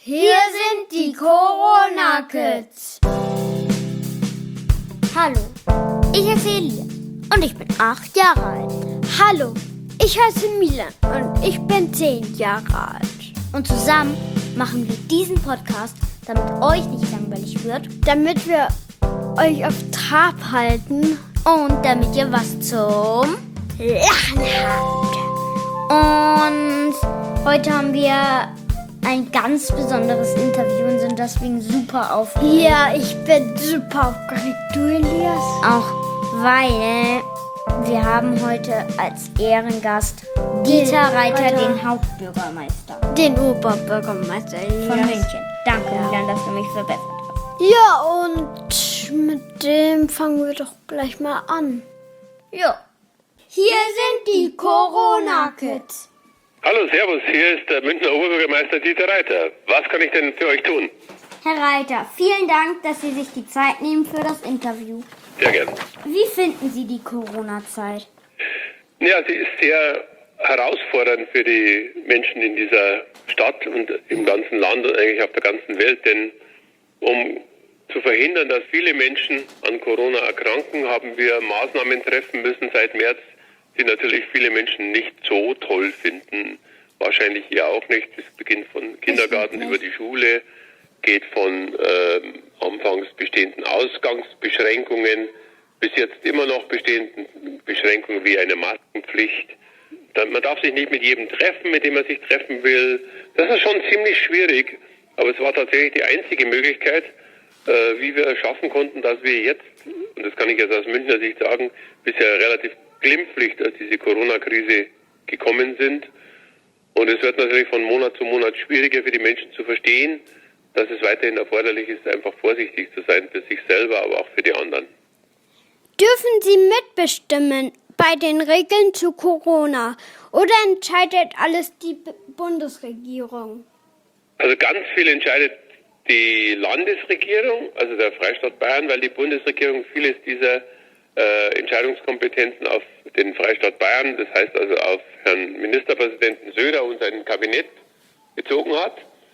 Hier sind die Corona Kids. Hallo, ich heiße Elias und ich bin 8 Jahre alt. Hallo, ich heiße Milan und ich bin 10 Jahre alt. Und zusammen machen wir diesen Podcast, damit euch nicht langweilig wird, damit wir euch auf Trab halten und damit ihr was zum Lachen habt. Und heute haben wir ein ganz besonderes Interview und sind deswegen super aufgeregt. Ja, ich bin super aufgeregt. Du, Elias? Auch weil wir haben heute als Ehrengast Dieter Reiter, den Hauptbürgermeister. Den Oberbürgermeister Elias. Von München. Danke, Milan, dass du mich verbessert hast. Ja, und mit dem fangen wir doch gleich mal an. Ja. Hier sind die Corona Kids. Hallo, servus, hier ist der Münchner Oberbürgermeister Dieter Reiter. Was kann ich denn für euch tun? Herr Reiter, vielen Dank, dass Sie sich die Zeit nehmen für das Interview. Sehr gern. Wie finden Sie die Corona-Zeit? Ja, sie ist sehr herausfordernd für die Menschen in dieser Stadt und im ganzen Land und eigentlich auf der ganzen Welt, denn um zu verhindern, dass viele Menschen an Corona erkranken, haben wir Maßnahmen treffen müssen seit März, die natürlich viele Menschen nicht so toll finden. Wahrscheinlich ihr auch nicht. Es beginnt von Kindergarten über die Schule, geht von anfangs bestehenden Ausgangsbeschränkungen bis jetzt immer noch bestehenden Beschränkungen wie eine Maskenpflicht. Man darf sich nicht mit jedem treffen, mit dem man sich treffen will. Das ist schon ziemlich schwierig, aber es war tatsächlich die einzige Möglichkeit, wie wir es schaffen konnten, dass wir jetzt, und das kann ich jetzt aus Münchner Sicht sagen, bisher relativ glimpflich durch diese Corona-Krise gekommen sind. Und es wird natürlich von Monat zu Monat schwieriger für die Menschen zu verstehen, dass es weiterhin erforderlich ist, einfach vorsichtig zu sein für sich selber, aber auch für die anderen. Dürfen Sie mitbestimmen bei den Regeln zu Corona oder entscheidet alles die Bundesregierung? Also ganz viel entscheidet die Landesregierung, also der Freistaat Bayern, weil die Bundesregierung vieles dieser Entscheidungskompetenzen auf den Freistaat Bayern, das heißt also auf Herrn Ministerpräsidenten Söder und sein Kabinett bezogen hat.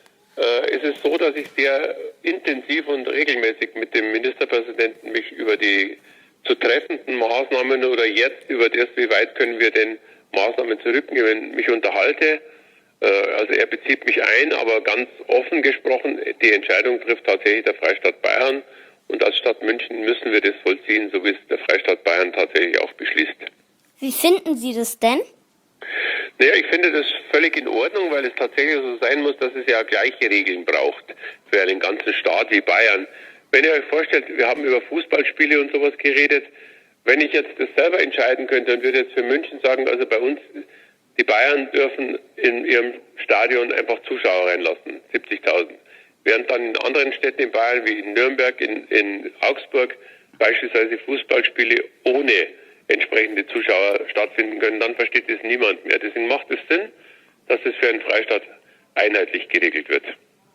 Es ist so, dass ich sehr intensiv und regelmäßig mit dem Ministerpräsidenten mich über die zu treffenden Maßnahmen oder jetzt über das, wie weit können wir denn Maßnahmen zurücknehmen, mich unterhalte. Also er bezieht mich ein, aber ganz offen gesprochen, die Entscheidung trifft tatsächlich der Freistaat Bayern. Und als Stadt München müssen wir das vollziehen, so wie es der Freistaat Bayern tatsächlich auch beschließt. Wie finden Sie das denn? Naja, ich finde das völlig in Ordnung, weil es tatsächlich so sein muss, dass es ja gleiche Regeln braucht für einen ganzen Staat wie Bayern. Wenn ihr euch vorstellt, wir haben über Fußballspiele und sowas geredet. Wenn ich jetzt das selber entscheiden könnte und würde jetzt für München sagen, also bei uns, die Bayern dürfen in ihrem Stadion einfach Zuschauer reinlassen, 70.000. Während dann in anderen Städten in Bayern, wie in Nürnberg, in Augsburg, beispielsweise Fußballspiele ohne entsprechende Zuschauer stattfinden können, dann versteht es niemand mehr. Deswegen macht es Sinn, dass es für einen Freistaat einheitlich geregelt wird.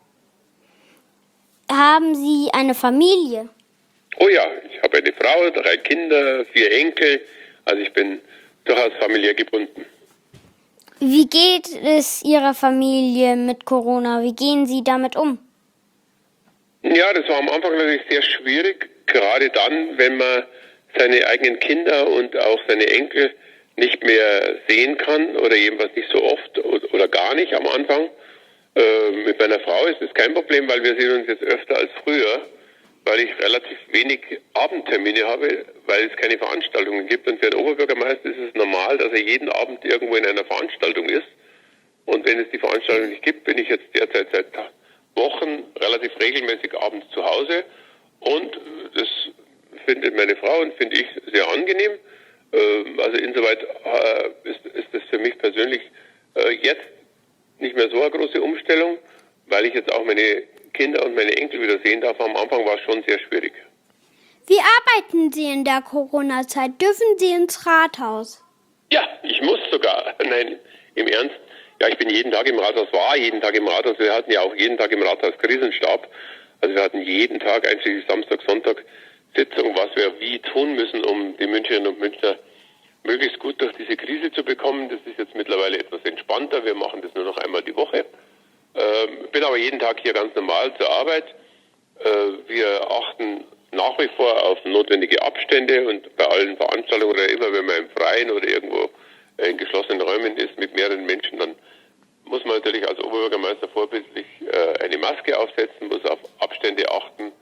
Haben Sie eine Familie? Oh ja, ich habe eine Frau, 3 Kinder, 4 Enkel, also ich bin durchaus familiär gebunden. Wie geht es Ihrer Familie mit Corona? Wie gehen Sie damit um? Ja, das war am Anfang natürlich sehr schwierig, gerade dann, wenn man seine eigenen Kinder und auch seine Enkel nicht mehr sehen kann oder jedenfalls nicht so oft oder gar nicht am Anfang. Mit meiner Frau ist es kein Problem, weil wir sehen uns jetzt öfter als früher, weil ich relativ wenig Abendtermine habe, weil es keine Veranstaltungen gibt. Und für einen Oberbürgermeister ist es normal, dass er jeden Abend irgendwo in einer Veranstaltung ist. Und wenn es die Veranstaltung nicht gibt, bin ich jetzt derzeit seit Wochen relativ regelmäßig abends zu Hause. Und das findet meine Frau und finde ich sehr angenehm. Also insoweit ist das für mich persönlich jetzt nicht mehr so eine große Umstellung, weil ich jetzt auch meine Kinder und meine Enkel wieder sehen darf. Am Anfang war es schon sehr schwierig. Wie arbeiten Sie in der Corona-Zeit? Dürfen Sie ins Rathaus? Ja, ich muss sogar. Nein, im Ernst. Ja, ich bin jeden Tag im Rathaus, war jeden Tag im Rathaus. Wir hatten ja auch jeden Tag im Rathaus Krisenstab. Also wir hatten jeden Tag, einschließlich Samstag, Sonntag, Sitzung, was wir wie tun müssen, um die Münchnerinnen und Münchner möglichst gut durch diese Krise zu bekommen. Das ist jetzt mittlerweile etwas entspannter. Wir machen das nur noch einmal die Woche. Bin aber jeden Tag hier ganz normal zur Arbeit. Wir achten nach wie vor auf notwendige Abstände und bei allen Veranstaltungen oder immer, wenn man im Freien oder irgendwo in geschlossenen Räumen ist mit mehreren Menschen, dann muss man natürlich als Oberbürgermeister vorbildlich eine Maske aufsetzen, muss auf Abstände achten.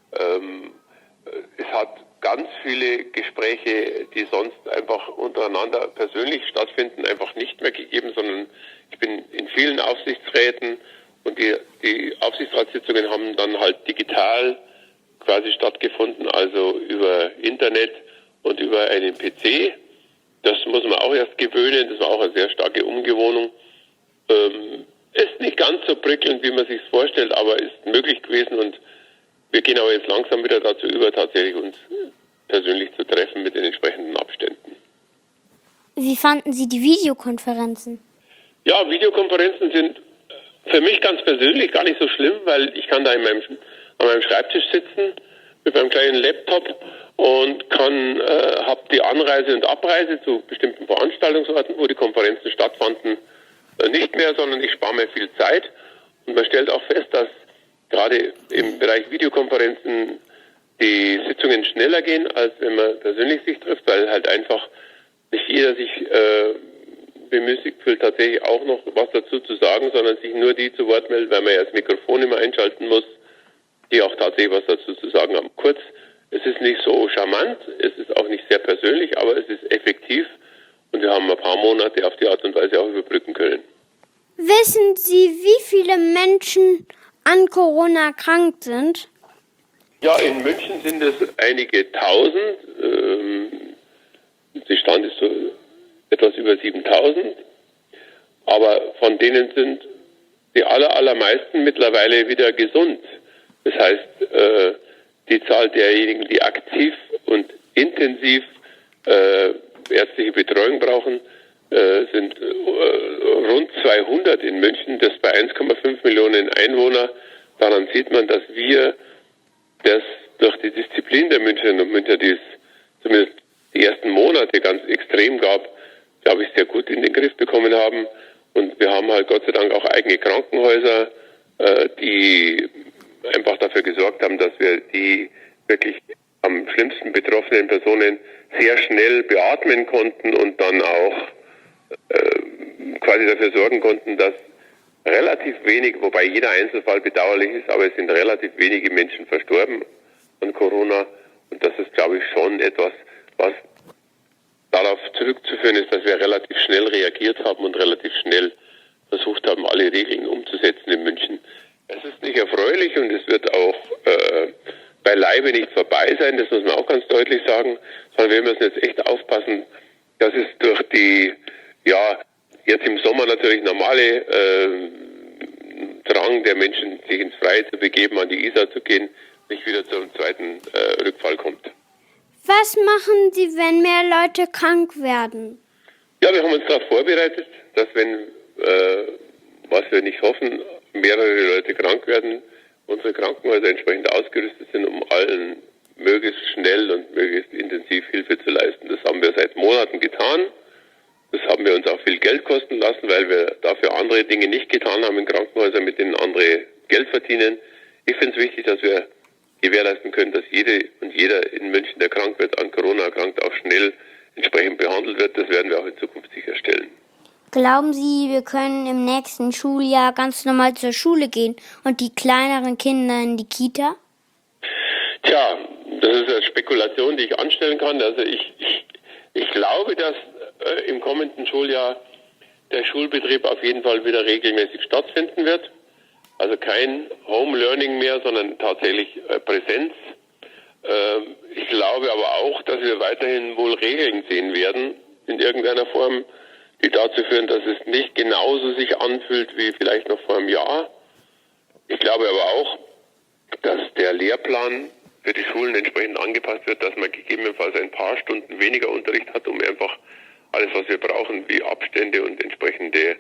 Es hat ganz viele Gespräche, die sonst einfach untereinander persönlich stattfinden, einfach nicht mehr gegeben, sondern ich bin in vielen Aufsichtsräten und die Aufsichtsratssitzungen haben dann halt digital quasi stattgefunden, also über Internet und über einen PC. Das muss man auch erst gewöhnen, das war auch eine sehr starke Umgewohnung. Ist nicht ganz so prickelnd, wie man sich vorstellt, aber ist möglich gewesen und wir gehen aber jetzt langsam wieder dazu über, tatsächlich uns persönlich zu treffen mit den entsprechenden Abständen. Wie fanden Sie die Videokonferenzen? Ja, Videokonferenzen sind für mich ganz persönlich gar nicht so schlimm, weil ich kann da an meinem Schreibtisch sitzen mit meinem kleinen Laptop und habe die Anreise und Abreise zu bestimmten Veranstaltungsorten, wo die Konferenzen stattfanden, nicht mehr, sondern ich spare mir viel Zeit. Und man stellt auch fest, dass gerade im Bereich Videokonferenzen die Sitzungen schneller gehen, als wenn man persönlich sich trifft, weil halt einfach nicht jeder sich bemüßigt fühlt, tatsächlich auch noch was dazu zu sagen, sondern sich nur die zu Wort meldet, weil man ja das Mikrofon immer einschalten muss, die auch tatsächlich was dazu zu sagen haben. Kurz, es ist nicht so charmant, es ist auch nicht sehr persönlich, aber es ist effektiv und wir haben ein paar Monate auf die Art und Weise auch überbrücken können. Wissen Sie, wie viele Menschen an Corona krank sind? Ja, in München sind es einige tausend. Der Stand ist so etwas über 7000. Aber von denen sind die allermeisten mittlerweile wieder gesund. Das heißt, die Zahl derjenigen, die aktiv und intensiv ärztliche Betreuung brauchen, sind rund 200 in München, das bei 1,5 Millionen Einwohner. Daran sieht man, dass wir das durch die Disziplin der Münchnerinnen und Münchner, die es zumindest die ersten Monate ganz extrem gab, glaube ich, sehr gut in den Griff bekommen haben. Und wir haben halt Gott sei Dank auch eigene Krankenhäuser, die einfach dafür gesorgt haben, dass wir die wirklich am schlimmsten betroffenen Personen sehr schnell beatmen konnten und dann auch quasi dafür sorgen konnten, dass relativ wenig, wobei jeder Einzelfall bedauerlich ist, aber es sind relativ wenige Menschen verstorben an Corona. Und das ist, glaube ich, schon etwas, was darauf zurückzuführen ist, dass wir relativ schnell reagiert haben und relativ schnell versucht haben, alle Regeln umzusetzen in München. Es ist nicht erfreulich und es wird auch beileibe nicht vorbei sein, das muss man auch ganz deutlich sagen, sondern wir müssen jetzt echt aufpassen, dass es durch die, ja, jetzt im Sommer natürlich normale Drang der Menschen, sich ins Freie zu begeben, an die Isar zu gehen, nicht wieder zum zweiten Rückfall kommt. Was machen Sie, wenn mehr Leute krank werden? Ja, wir haben uns darauf vorbereitet, dass wenn, was wir nicht hoffen, mehrere Leute krank werden, unsere Krankenhäuser entsprechend ausgerüstet sind, um allen möglichst schnell und möglichst intensiv Hilfe zu leisten. Das haben wir seit Monaten getan. Das haben wir uns auch viel Geld kosten lassen, weil wir dafür andere Dinge nicht getan haben in Krankenhäusern, mit denen andere Geld verdienen. Ich finde es wichtig, dass wir gewährleisten können, dass jede und jeder in München, der krank wird, an Corona erkrankt, auch schnell entsprechend behandelt wird. Das werden wir auch in Zukunft sicherstellen. Glauben Sie, wir können im nächsten Schuljahr ganz normal zur Schule gehen und die kleineren Kinder in die Kita? Tja, das ist eine Spekulation, die ich anstellen kann. Also ich glaube, dass im kommenden Schuljahr der Schulbetrieb auf jeden Fall wieder regelmäßig stattfinden wird. Also kein Home Learning mehr, sondern tatsächlich Präsenz. Ich glaube aber auch, dass wir weiterhin wohl Regeln sehen werden in irgendeiner Form, die dazu führen, dass es nicht genauso sich anfühlt wie vielleicht noch vor einem Jahr. Ich glaube aber auch, dass der Lehrplan für die Schulen entsprechend angepasst wird, dass man gegebenenfalls ein paar Stunden weniger Unterricht hat, um einfach alles, was wir brauchen, wie Abstände und entsprechende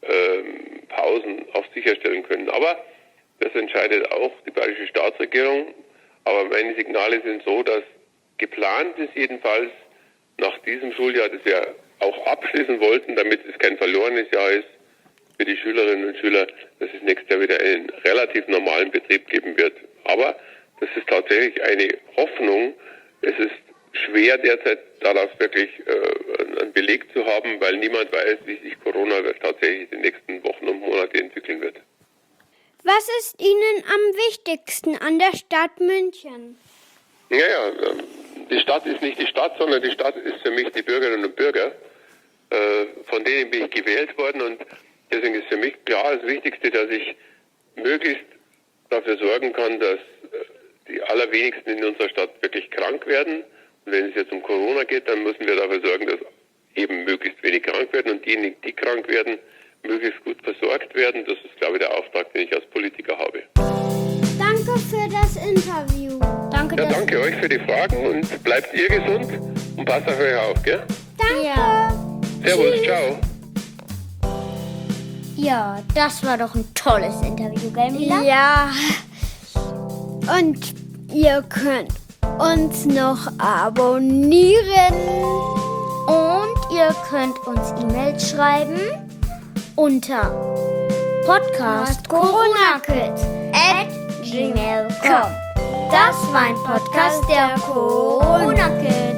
Pausen auch sicherstellen können. Aber das entscheidet auch die bayerische Staatsregierung. Aber meine Signale sind so, dass geplant ist jedenfalls nach diesem Schuljahr, das wir auch abschließen wollten, damit es kein verlorenes Jahr ist, für die Schülerinnen und Schüler, dass es nächstes Jahr wieder einen relativ normalen Betrieb geben wird. Aber das ist tatsächlich eine Hoffnung. Es ist schwer derzeit daraus wirklich einen Beleg zu haben, weil niemand weiß, wie sich Corona tatsächlich in den nächsten Wochen und Monaten entwickeln wird. Was ist Ihnen am wichtigsten an der Stadt München? Naja, die Stadt ist nicht die Stadt, sondern die Stadt ist für mich die Bürgerinnen und Bürger. Von denen bin ich gewählt worden und deswegen ist für mich klar das Wichtigste, dass ich möglichst dafür sorgen kann, dass die allerwenigsten in unserer Stadt wirklich krank werden. Und wenn es jetzt um Corona geht, dann müssen wir dafür sorgen, dass eben möglichst wenig krank werden und diejenigen, die krank werden, möglichst gut versorgt werden. Das ist, glaube ich, der Auftrag, den ich als Politiker habe. Danke für das Interview. Ja, danke euch für die Fragen und bleibt ihr gesund und passt auf euch auf, gell? Danke. Ja. Servus, ciao. Ja, das war doch ein tolles Interview, gell, Mila? Ja. Und ihr könnt uns noch abonnieren. Und ihr könnt uns E-Mails schreiben unter podcastcoronakids@gmail.com. Das war ein Podcast der Corona Kids.